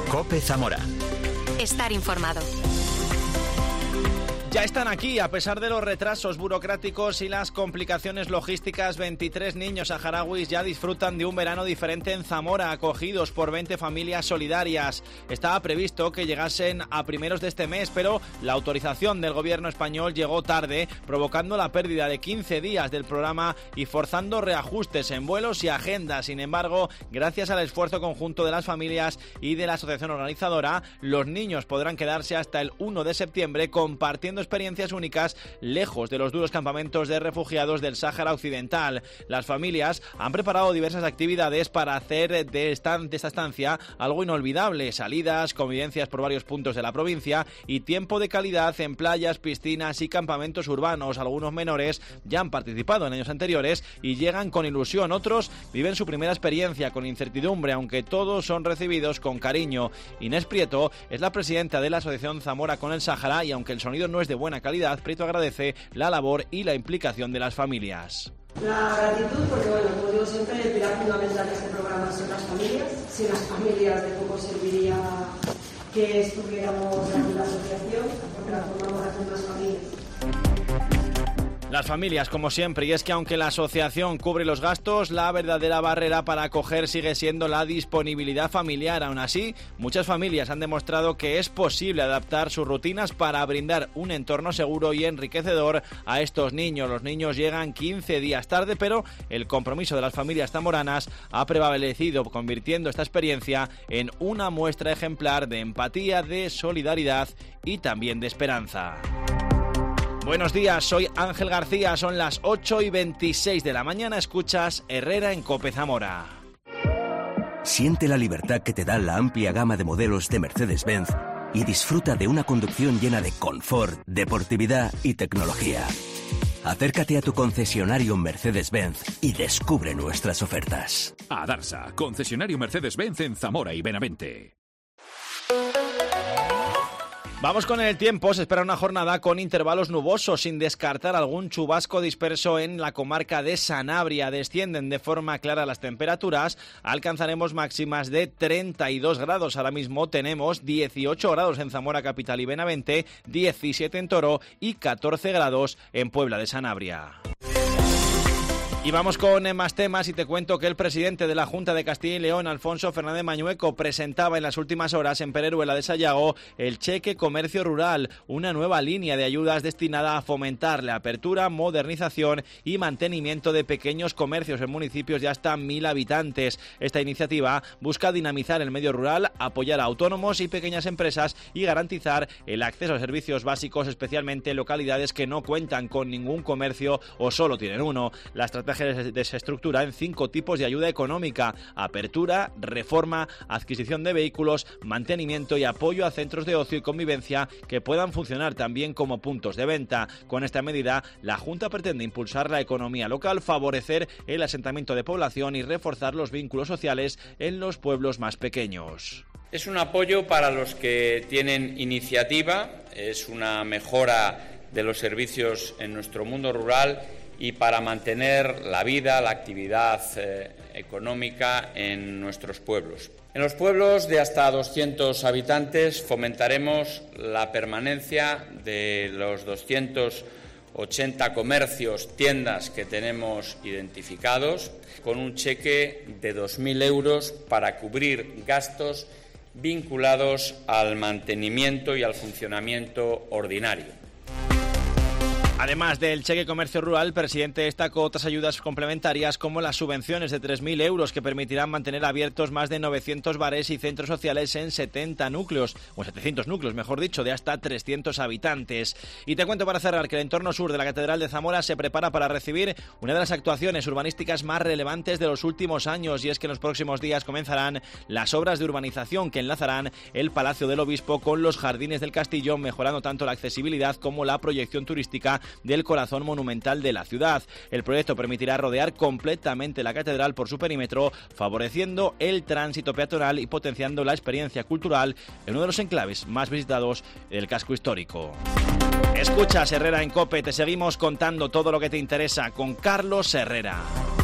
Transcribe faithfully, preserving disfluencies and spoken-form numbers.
COPE Zamora. Estar informado. Ya están aquí, a pesar de los retrasos burocráticos y las complicaciones logísticas, veintitrés niños saharauis ya disfrutan de un verano diferente en Zamora, acogidos por veinte familias solidarias. Estaba previsto que llegasen a primeros de este mes, pero la autorización del gobierno español llegó tarde, provocando la pérdida de quince días del programa y forzando reajustes en vuelos y agendas. Sin embargo, gracias al esfuerzo conjunto de las familias y de la asociación organizadora, los niños podrán quedarse hasta el uno de septiembre compartiendo experiencias únicas lejos de los duros campamentos de refugiados del Sáhara Occidental. Las familias han preparado diversas actividades para hacer de esta, de esta estancia algo inolvidable: salidas, convivencias por varios puntos de la provincia y tiempo de calidad en playas, piscinas y campamentos urbanos. Algunos menores ya han participado en años anteriores y llegan con ilusión, otros viven su primera experiencia con incertidumbre, aunque todos son recibidos con cariño. Inés Prieto es la presidenta de la Asociación Zamora con el Sáhara y aunque el sonido no es de buena calidad, Prieto agradece la labor y la implicación de las familias. La gratitud, porque bueno, como digo siempre, el pilar fundamental de este programa son las familias. Sin las familias de poco serviría que estuviéramos en la asociación, porque la formamos las mismas familias. Las familias, como siempre, y es que aunque la asociación cubre los gastos, la verdadera barrera para acoger sigue siendo la disponibilidad familiar. Aún así, muchas familias han demostrado que es posible adaptar sus rutinas para brindar un entorno seguro y enriquecedor a estos niños. Los niños llegan quince días tarde, pero el compromiso de las familias zamoranas ha prevalecido, convirtiendo esta experiencia en una muestra ejemplar de empatía, de solidaridad y también de esperanza. Buenos días, soy Ángel García, son las ocho y veintiséis de la mañana, escuchas Herrera en COPE Zamora. Siente la libertad que te da la amplia gama de modelos de Mercedes-Benz y disfruta de una conducción llena de confort, deportividad y tecnología. Acércate a tu concesionario Mercedes-Benz y descubre nuestras ofertas. Adarsa, concesionario Mercedes-Benz en Zamora y Benavente. Vamos con el tiempo. Se espera una jornada con intervalos nubosos, sin descartar algún chubasco disperso en la comarca de Sanabria. Descienden de forma clara las temperaturas, alcanzaremos máximas de treinta y dos grados. Ahora mismo tenemos dieciocho grados en Zamora capital y Benavente, diecisiete en Toro y catorce grados en Puebla de Sanabria. Y vamos con más temas y te cuento que el presidente de la Junta de Castilla y León, Alfonso Fernández Mañueco, presentaba en las últimas horas en Pereruela de Sayago el Cheque Comercio Rural, una nueva línea de ayudas destinada a fomentar la apertura, modernización y mantenimiento de pequeños comercios en municipios de hasta mil habitantes. Esta iniciativa busca dinamizar el medio rural, apoyar a autónomos y pequeñas empresas y garantizar el acceso a servicios básicos, especialmente en localidades que no cuentan con ningún comercio o solo tienen uno. La estrategia se estructura en cinco tipos de ayuda económica: apertura, reforma, adquisición de vehículos, mantenimiento y apoyo a centros de ocio y convivencia que puedan funcionar también como puntos de venta. Con esta medida, la Junta pretende impulsar la economía local, favorecer el asentamiento de población y reforzar los vínculos sociales en los pueblos más pequeños. Es un apoyo para los que tienen iniciativa, es una mejora de los servicios en nuestro mundo rural y para mantener la vida, la actividad eh, económica en nuestros pueblos. En los pueblos de hasta doscientos habitantes fomentaremos la permanencia de los doscientos ochenta comercios, tiendas que tenemos identificados, con un cheque de dos mil euros para cubrir gastos vinculados al mantenimiento y al funcionamiento ordinario. Además del cheque comercio rural, el presidente destacó otras ayudas complementarias como las subvenciones de tres mil euros que permitirán mantener abiertos más de novecientos bares y centros sociales en setenta núcleos, o setecientos núcleos, mejor dicho, de hasta trescientos habitantes. Y te cuento para cerrar que el entorno sur de la Catedral de Zamora se prepara para recibir una de las actuaciones urbanísticas más relevantes de los últimos años, y es que en los próximos días comenzarán las obras de urbanización que enlazarán el Palacio del Obispo con los jardines del castillo, mejorando tanto la accesibilidad como la proyección turística del corazón monumental de la ciudad. El proyecto permitirá rodear completamente la catedral por su perímetro, favoreciendo el tránsito peatonal y potenciando la experiencia cultural en uno de los enclaves más visitados del casco histórico. Escuchas Herrera en COPE, te seguimos contando todo lo que te interesa con Carlos Herrera.